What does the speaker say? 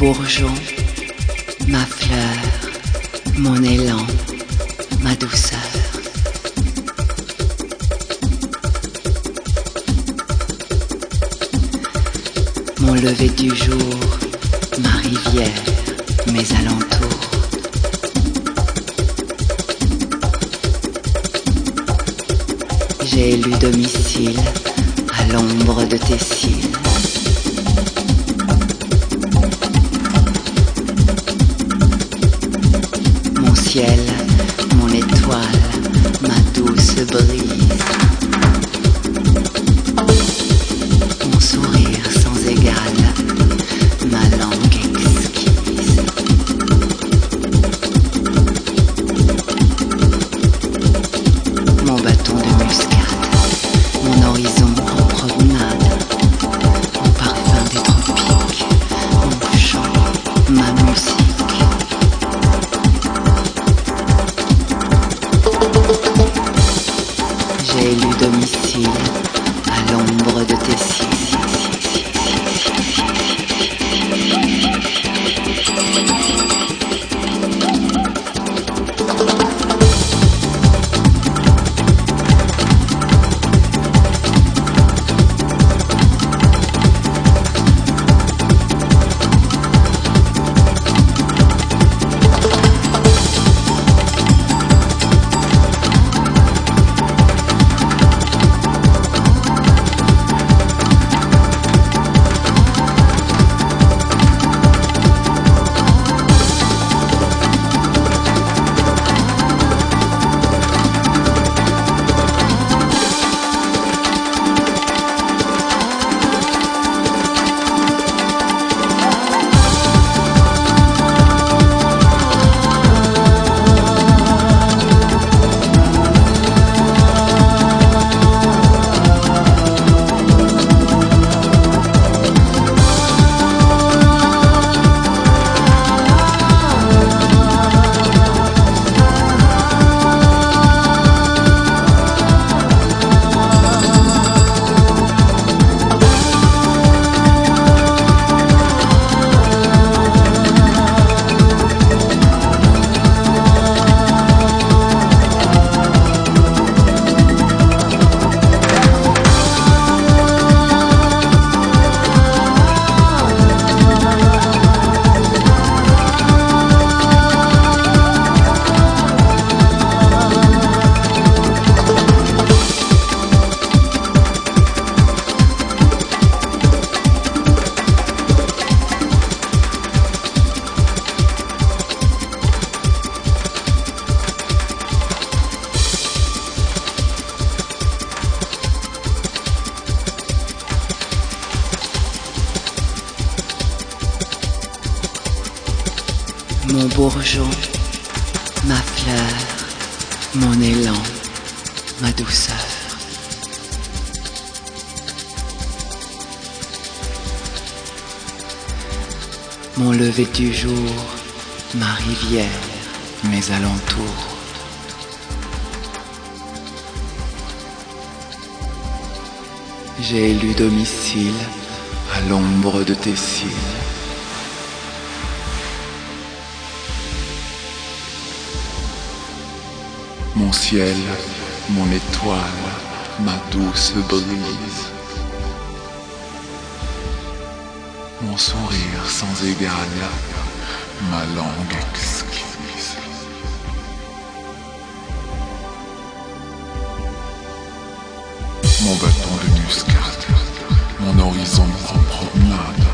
bourgeon, ma fleur, mon élan, ma douceur. Mon lever du jour, ma rivière, mes alentours. J'ai élu domicile à l'ombre de tes cils. Mon ciel, mon étoile, ma douce brise. Mon sourire sans égal, ma langue exquise. Mon bâton de muscade, mon horizon en promenade, mon parfum des tropiques, mon chant, ma musique. J'ai élu domicile à l'ombre de tes cils. Mon bourgeon, ma fleur, mon élan, ma douceur. Mon lever du jour, ma rivière, mes alentours. J'ai élu domicile à l'ombre de tes cils. Mon ciel, mon étoile, ma douce brise. Mon sourire sans égal, ma langue exquise. Mon bâton de muscade, mon horizon en promenade.